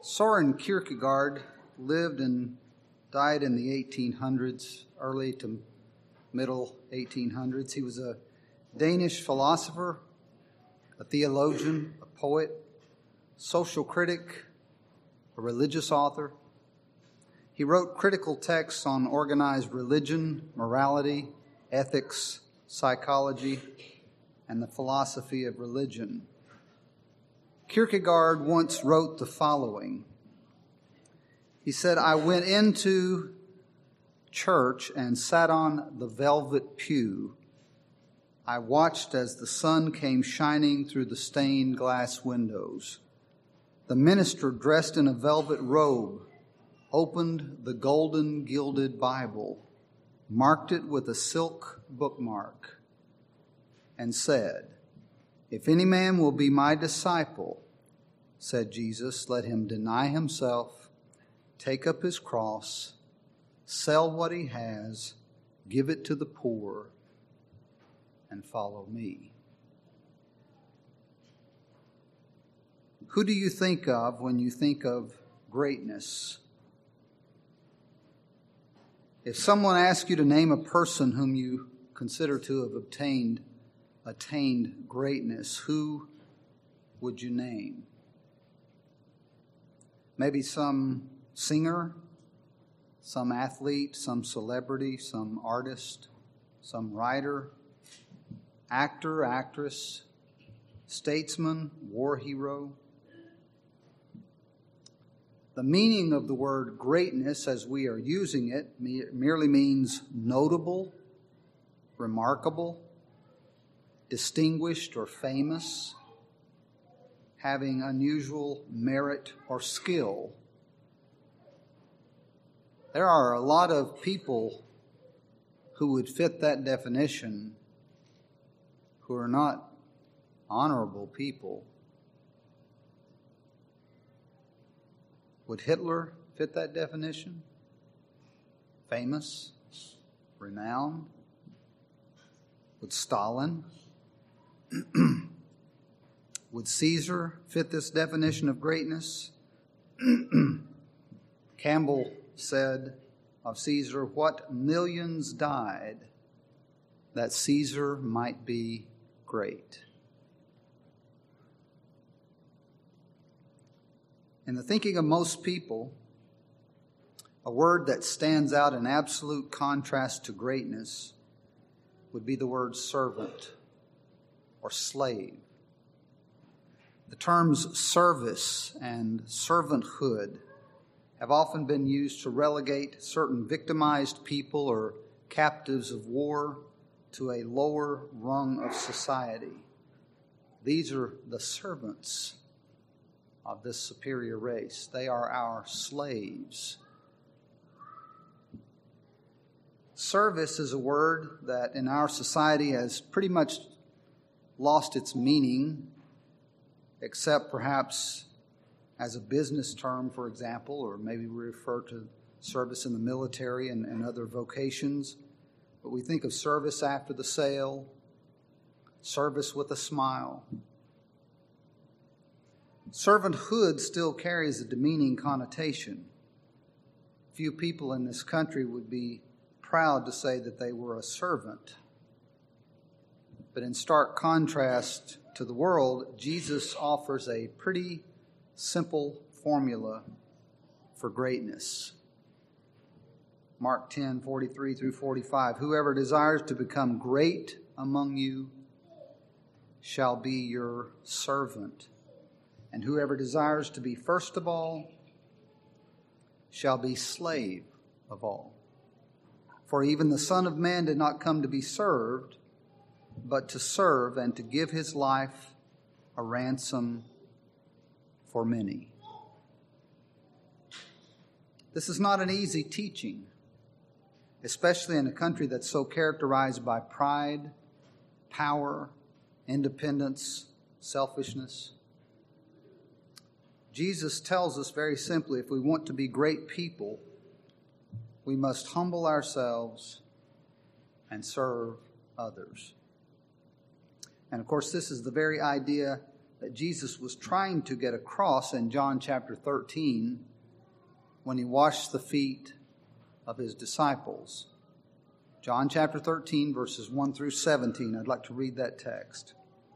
Soren Kierkegaard lived and died in the 1800s, early to middle 1800s. He was a Danish philosopher, a theologian, a poet, social critic, a religious author. He wrote critical texts on organized religion, morality, ethics, psychology, and the philosophy of religion. Kierkegaard once wrote the following. He said, "I went into church and sat on the velvet pew. I watched as the sun came shining through the stained glass windows. The minister, dressed in a velvet robe, opened the golden gilded Bible, marked it with a silk bookmark, and said, 'If any man will be my disciple,' said Jesus, 'let him deny himself, take up his cross, sell what he has, give it to the poor, and follow me.'" Who do you think of when you think of greatness? If someone asks you to name a person whom you consider to have attained greatness, who would you name? Maybe some singer, some athlete, some celebrity, some artist, some writer, actor, actress, statesman, war hero. The meaning of the word greatness as we are using it merely means notable, remarkable, distinguished or famous, having unusual merit or skill. There are a lot of people who would fit that definition who are not honorable people. Would Hitler fit that definition? Famous, renowned? Would Stalin? Would Caesar fit this definition of greatness? Campbell said of Caesar, "What millions died that Caesar might be great." In the thinking of most people, a word that stands out in absolute contrast to greatness would be the word servant or slave. The terms service and servanthood have often been used to relegate certain victimized people or captives of war to a lower rung of society. These are the servants of this superior race. They are our slaves. Service is a word that in our society has pretty much lost its meaning, except perhaps as a business term, for example, or maybe we refer to service in the military and other vocations. But we think of service after the sale, service with a smile. Servanthood still carries a demeaning connotation. Few people in this country would be proud to say that they were a servant. But in stark contrast to the world, Jesus offers a pretty simple formula for greatness. Mark 10:43 through 45. "Whoever desires to become great among you shall be your servant. And whoever desires to be first of all shall be slave of all. For even the Son of Man did not come to be served, but to serve and to give his life a ransom for many." This is not an easy teaching, especially in a country that's so characterized by pride, power, independence, selfishness. Jesus tells us very simply, if we want to be great people, we must humble ourselves and serve others. And of course, this is the very idea that Jesus was trying to get across in John chapter 13 when he washed the feet of his disciples. John chapter 13, verses 1 through 17. I'd like to read that text.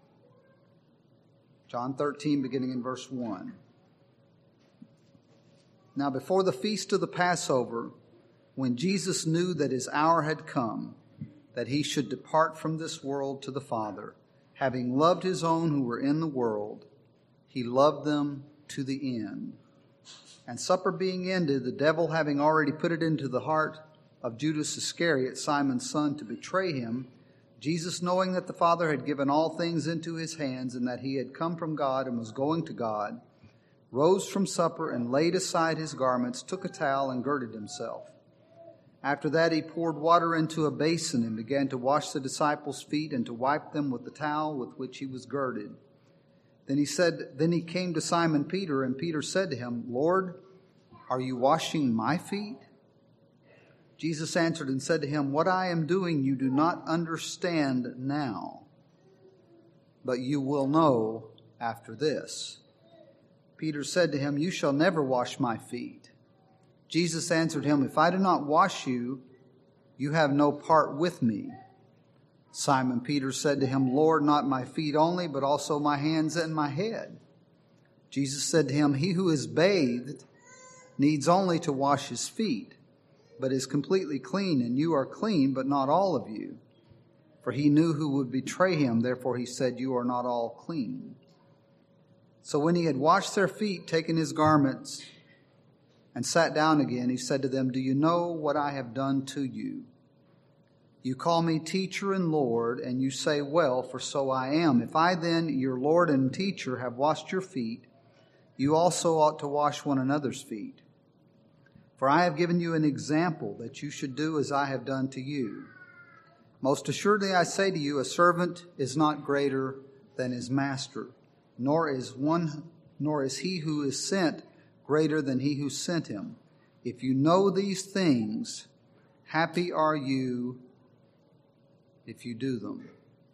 John 13, beginning in verse 1. Now before the feast of the Passover, when Jesus knew that his hour had come, that he should depart from this world to the Father, having loved his own who were in the world, he loved them to the end. And supper being ended, the devil having already put it into the heart of Judas Iscariot, Simon's son, to betray him, Jesus, knowing that the Father had given all things into his hands, and that he had come from God and was going to God, rose from supper and laid aside his garments, took a towel and girded himself. After that he poured water into a basin and began to wash the disciples' feet and to wipe them with the towel with which he was girded. Then he came to Simon Peter, and Peter said to him, Lord, are you washing my feet? Jesus answered and said to him, What I am doing you do not understand now, but you will know after this. Peter said to him, You shall never wash my feet. Jesus answered him, If I do not wash you, you have no part with me. Simon Peter said to him, Lord, not my feet only, but also my hands and my head. Jesus said to him, He who is bathed needs only to wash his feet, but is completely clean, and you are clean, but not all of you. For he knew who would betray him, therefore he said, You are not all clean. So when he had washed their feet, taken his garments, and sat down again, he said to them, Do you know what I have done to you? You call me teacher and Lord, and you say, Well, for so I am. If I then, your Lord and teacher, have washed your feet, you also ought to wash one another's feet. For I have given you an example that you should do as I have done to you. Most assuredly I say to you, a servant is not greater than his master, nor is he who is sent greater than he who sent him. If you know these things, happy are you if you do them.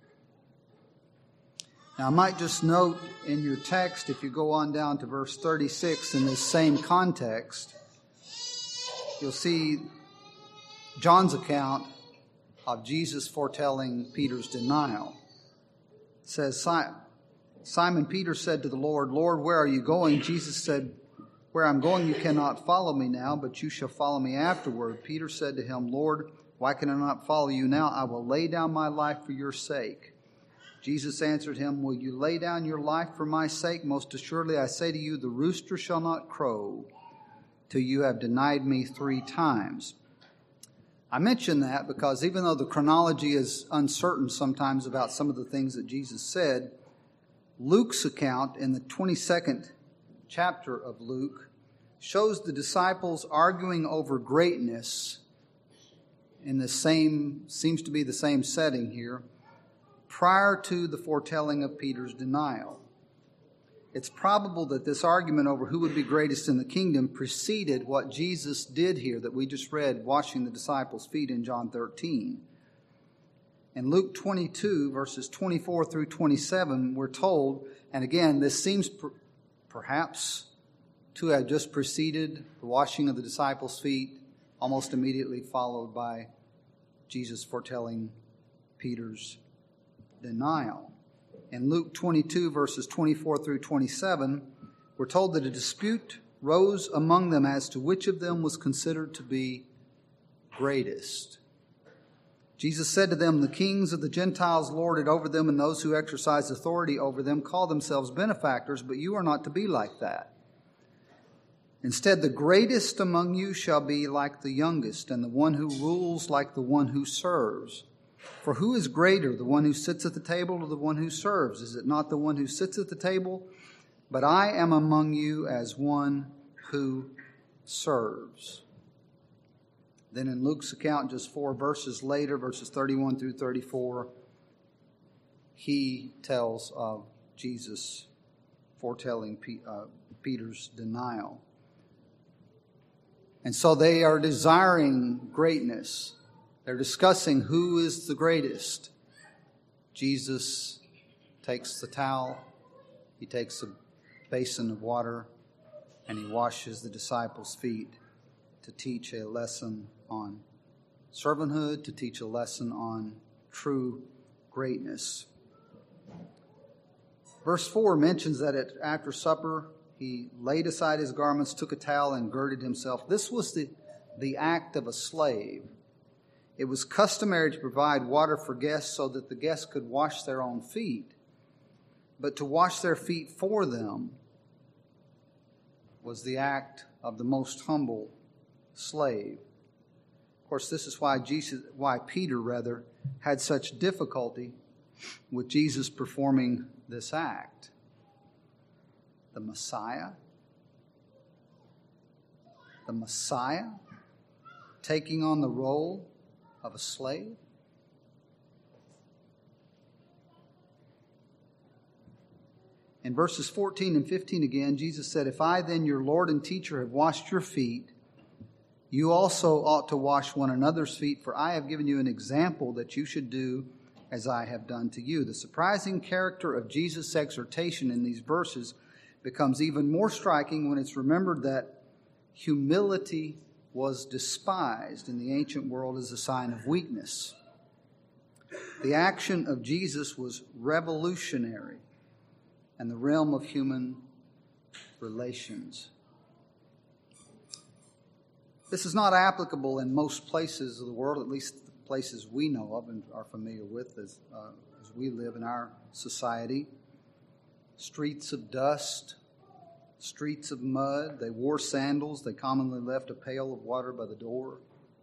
Now, I might just note in your text, if you go on down to verse 36 in this same context, you'll see John's account of Jesus foretelling Peter's denial. It says, Simon Peter said to the Lord, Lord, where are you going? Jesus said, Where I'm going you cannot follow me now, but you shall follow me afterward. Peter said to him, Lord, why can I not follow you now? I will lay down my life for your sake. Jesus answered him, Will you lay down your life for my sake? Most assuredly I say to you, the rooster shall not crow till you have denied me 3 times. I mention that because even though the chronology is uncertain sometimes about some of the things that Jesus said, Luke's account in the 22nd chapter of Luke shows the disciples arguing over greatness in the same, seems to be the same setting here, prior to the foretelling of Peter's denial. It's probable that this argument over who would be greatest in the kingdom preceded what Jesus did here that we just read, washing the disciples' feet in John 13. In Luke 22, verses 24 through 27, we're told, and again, this seems perhaps to have just preceded the washing of the disciples' feet, almost immediately followed by Jesus foretelling Peter's denial. In Luke 22, verses 24 through 27, we're told that a dispute rose among them as to which of them was considered to be greatest. Jesus said to them, The kings of the Gentiles lord it over them, and those who exercise authority over them call themselves benefactors, but you are not to be like that. Instead, the greatest among you shall be like the youngest, and the one who rules like the one who serves. For who is greater, the one who sits at the table or the one who serves? Is it not the one who sits at the table? But I am among you as one who serves. Then in Luke's account, just 4 verses later, verses 31 through 34, he tells of Jesus foretelling Peter's denial. And so they are desiring greatness. They're discussing who is the greatest. Jesus takes the towel, he takes a basin of water and he washes the disciples' feet to teach a lesson on servanthood, to teach a lesson on true greatness. Verse 4 mentions that after supper, he laid aside his garments, took a towel, and girded himself. This was the act of a slave. It was customary to provide water for guests so that the guests could wash their own feet. But to wash their feet for them was the act of the most humble slave. Of course, this is why Peter had such difficulty with Jesus performing this act. The Messiah taking on the role of a slave. In verses 14 and 15 again, Jesus said, "If I then, your Lord and teacher, have washed your feet, you also ought to wash one another's feet, for I have given you an example that you should do as I have done to you." The surprising character of Jesus' exhortation in these verses becomes even more striking when it's remembered that humility was despised in the ancient world as a sign of weakness. The action of Jesus was revolutionary in the realm of human relations. This is not applicable in most places of the world, at least the places we know of and are familiar with as we live in our society. Streets of dust, streets of mud. They wore sandals. They commonly left a pail of water by the door.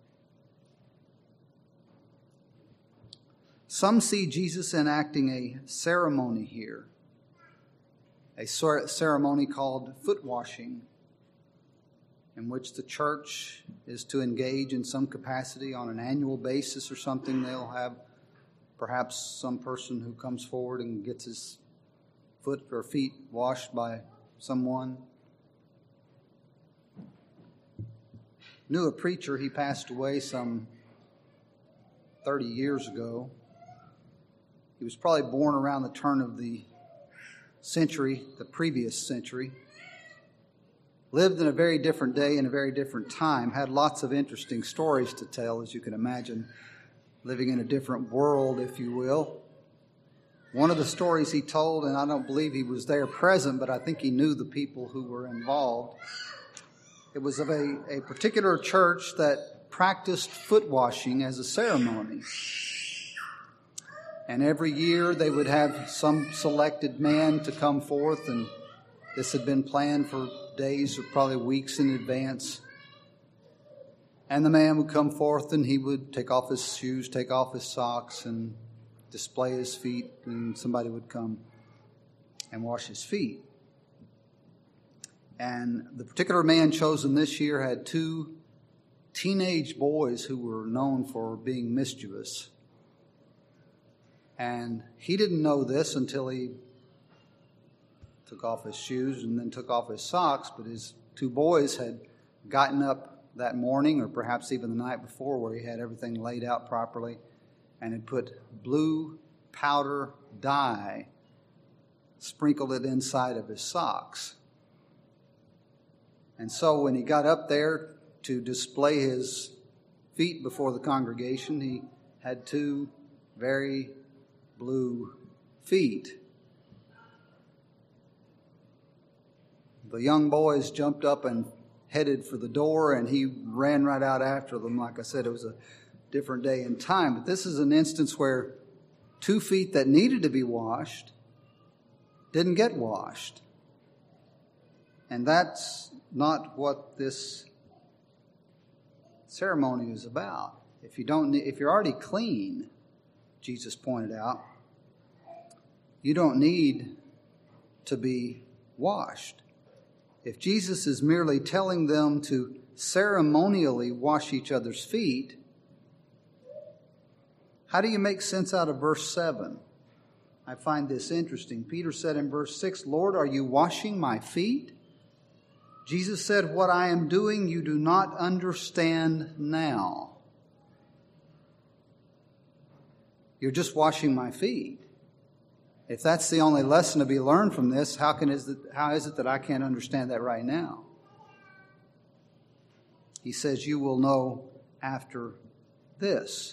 Some see Jesus enacting a ceremony here, a ceremony called foot washing, in which the church is to engage in some capacity on an annual basis or something. They'll have perhaps some person who comes forward and gets his foot or feet washed by someone. Knew a preacher, he passed away some 30 years ago. He was probably born around the turn of the century, the previous century. Lived in a very different day and a very different time. Had lots of interesting stories to tell, as you can imagine, living in a different world, if you will. One of the stories he told, and I don't believe he was there present, but I think he knew the people who were involved. It was of a particular church that practiced foot washing as a ceremony. And every year they would have some selected man to come forth, and this had been planned for days or probably weeks in advance. And the man would come forth and he would take off his shoes, take off his socks, and display his feet, and somebody would come and wash his feet. And the particular man chosen this year had two teenage boys who were known for being mischievous. And he didn't know this until he took off his shoes and then took off his socks, but his two boys had gotten up that morning, or perhaps even the night before, where he had everything laid out properly, and had put blue powder dye, sprinkled it inside of his socks. And so when he got up there to display his feet before the congregation, he had two very blue feet. The young boys jumped up and headed for the door, and he ran right out after them. Like I said, it was a different day and time. But this is an instance where 2 feet that needed to be washed didn't get washed. And that's not what this ceremony is about. If you're already clean, Jesus pointed out, you don't need to be washed. If Jesus is merely telling them to ceremonially wash each other's feet, how do you make sense out of verse 7? I find this interesting. Peter said in verse 6, "Lord, are you washing my feet?" Jesus said, "What I am doing you do not understand now. You're just washing my feet." If that's the only lesson to be learned from this, how is it that I can't understand that right now? He says, you will know after this.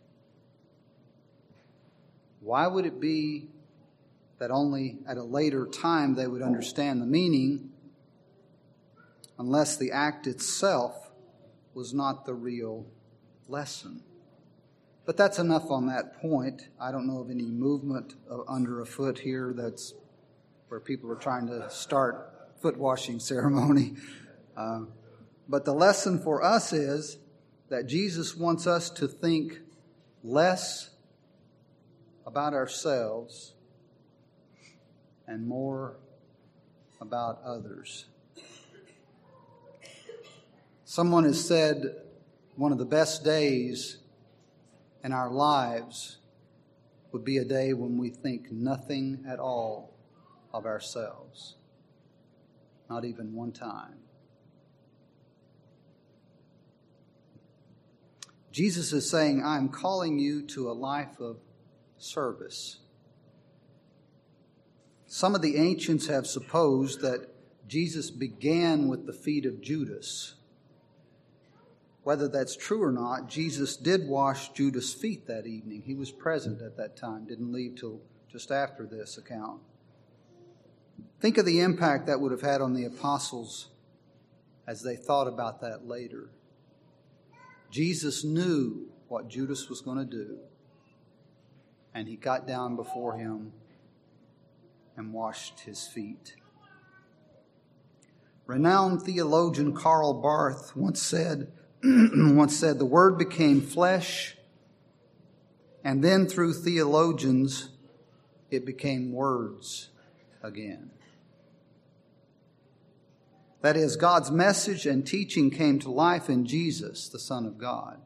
Why would it be that only at a later time they would understand the meaning unless the act itself was not the real lesson? But that's enough on that point. I don't know of any movement under a foot here that's where people are trying to start foot washing ceremony. But the lesson for us is that Jesus wants us to think less about ourselves and more about others. Someone has said one of the best days in our lives would be a day when we think nothing at all of ourselves. Not even one time. Jesus is saying, I'm calling you to a life of service. Some of the ancients have supposed that Jesus began with the feet of Judas. Whether that's true or not, Jesus did wash Judas' feet that evening. He was present at that time, didn't leave till just after this account. Think of the impact that would have had on the apostles as they thought about that later. Jesus knew what Judas was going to do, and he got down before him and washed his feet. Renowned theologian Karl Barth once said, the Word became flesh, and then through theologians, it became words again. That is, God's message and teaching came to life in Jesus, the Son of God.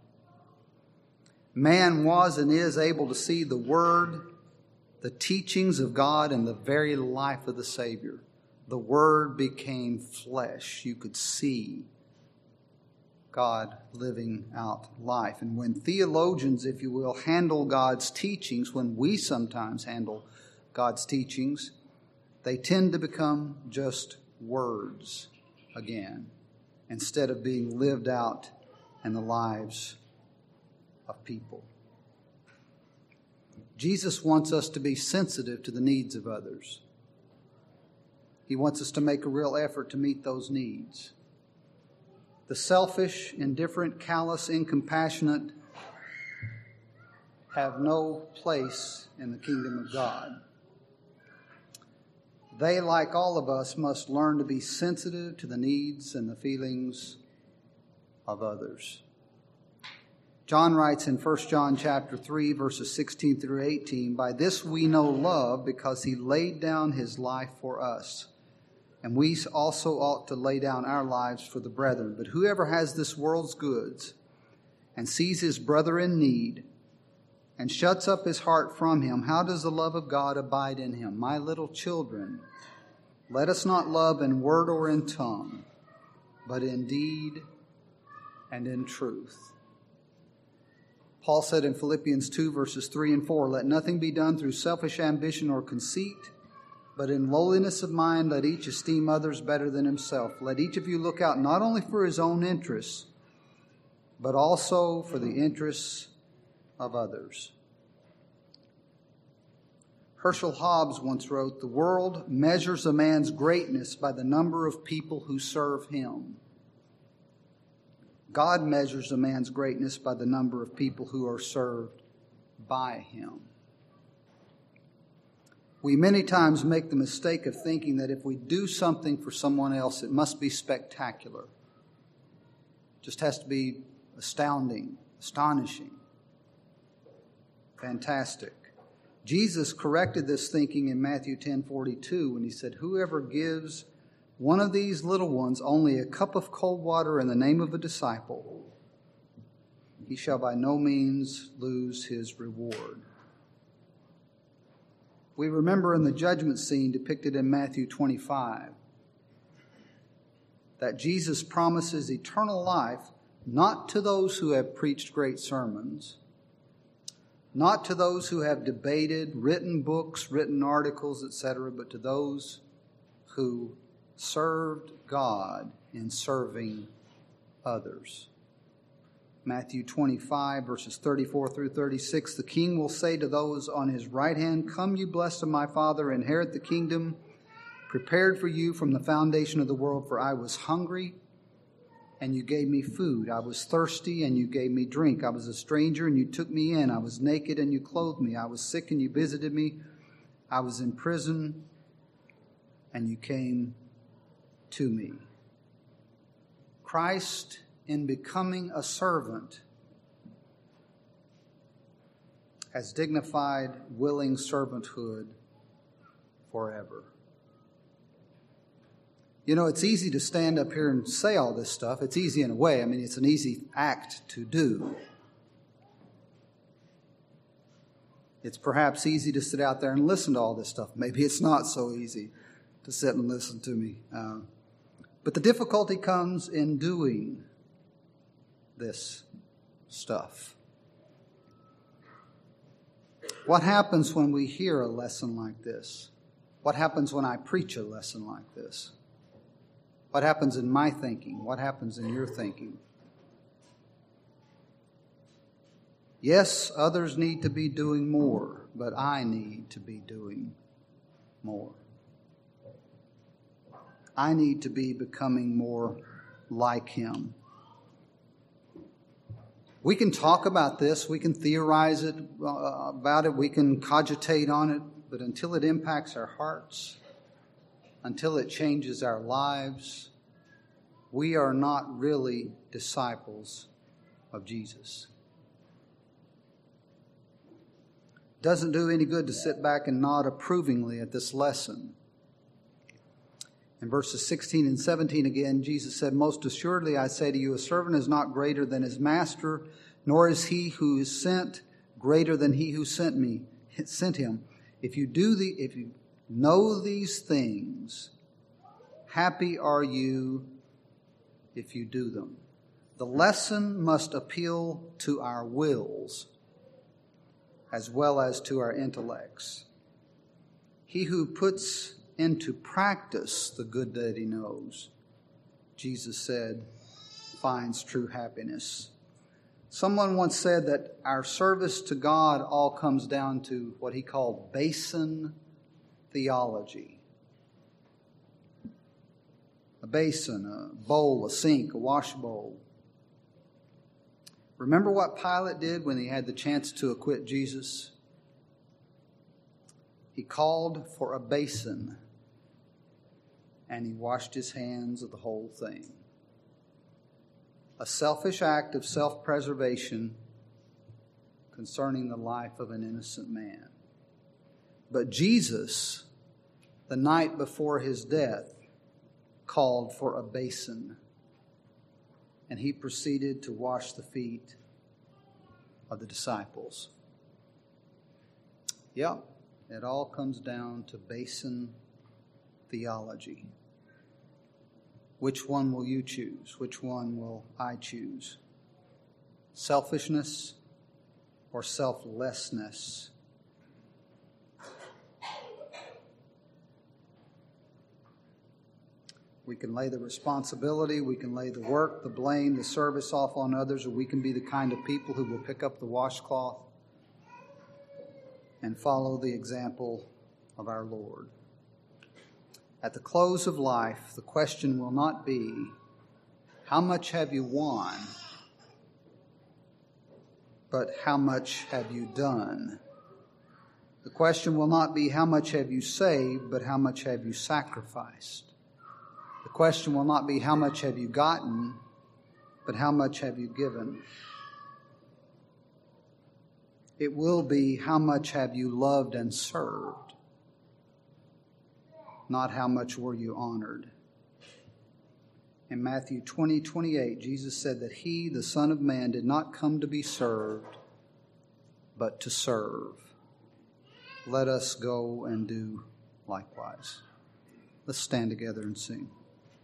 Man was and is able to see the Word, the teachings of God, and the very life of the Savior. The Word became flesh. You could see God living out life. And when theologians, if you will, handle God's teachings, when we sometimes handle God's teachings, they tend to become just words again, instead of being lived out in the lives of people. Jesus wants us to be sensitive to the needs of others. He wants us to make a real effort to meet those needs. The selfish, indifferent, callous, incompassionate have no place in the kingdom of God. They, like all of us, must learn to be sensitive to the needs and the feelings of others. John writes in 1 John chapter 3, verses 16 through 18, by this we know love, because he laid down his life for us. And we also ought to lay down our lives for the brethren. But whoever has this world's goods and sees his brother in need and shuts up his heart from him, how does the love of God abide in him? My little children, let us not love in word or in tongue, but in deed and in truth. Paul said in Philippians 2, verses 3 and 4, let nothing be done through selfish ambition or conceit, but in lowliness of mind let each esteem others better than himself. Let each of you look out not only for his own interests, but also for the interests of others. Herschel Hobbs once wrote, the world measures a man's greatness by the number of people who serve him. God measures a man's greatness by the number of people who are served by him. We many times make the mistake of thinking that if we do something for someone else, it must be spectacular. It just has to be astounding, astonishing, fantastic. Jesus corrected this thinking in Matthew 10:42 when he said, whoever gives one of these little ones only a cup of cold water in the name of a disciple, he shall by no means lose his reward. We remember in the judgment scene depicted in Matthew 25 that Jesus promises eternal life not to those who have preached great sermons, not to those who have debated, written books, written articles, etc., but to those who served God in serving others. Matthew 25, verses 34 through 36, the king will say to those on his right hand, "Come, you blessed of my Father, inherit the kingdom prepared for you from the foundation of the world. For I was hungry, and you gave me food. I was thirsty, and you gave me drink. I was a stranger, and you took me in. I was naked, and you clothed me. I was sick, and you visited me. I was in prison, and you came to me." Christ, in becoming a servant, has dignified, willing servanthood forever. You know, it's easy to stand up here and say all this stuff. It's easy in a way. I mean, it's an easy act to do. It's perhaps easy to sit out there and listen to all this stuff. Maybe it's not so easy to sit and listen to me. But the difficulty comes in doing this stuff. What happens when we hear a lesson like this? What happens when I preach a lesson like this? What happens in my thinking? What happens in your thinking? Yes, others need to be doing more, but I need to be doing more. I need to be becoming more like Him. We can talk about this, we can theorize about it, we can cogitate on it, but until it impacts our hearts, until it changes our lives, we are not really disciples of Jesus. It doesn't do any good to sit back and nod approvingly at this lesson. In verses 16 and 17 again, Jesus said, "Most assuredly I say to you, a servant is not greater than his master, nor is he who is sent greater than he who sent him. If you know these things, happy are you if you do them." The lesson must appeal to our wills as well as to our intellects. He who puts into practice the good that he knows, Jesus said, finds true happiness. Someone once said that our service to God all comes down to what he called basin theology. A basin, a bowl, a sink, a wash bowl. Remember what Pilate did when he had the chance to acquit Jesus? He called for a basin and he washed his hands of the whole thing. A selfish act of self-preservation concerning the life of an innocent man. But Jesus, the night before his death, called for a basin, and he proceeded to wash the feet of the disciples. Yep, it all comes down to basin theology. Which one will you choose? Which one will I choose? Selfishness or selflessness? We can lay the responsibility, we can lay the work, the blame, the service off on others, or we can be the kind of people who will pick up the washcloth and follow the example of our Lord. At the close of life, the question will not be, how much have you won? But how much have you done? The question will not be, how much have you saved? But how much have you sacrificed? The question will not be, how much have you gotten? But how much have you given? It will be, how much have you loved and served? Not how much were you honored. In Matthew 20:28, Jesus said that he, the Son of Man, did not come to be served, but to serve. Let us go and do likewise. Let's stand together and sing.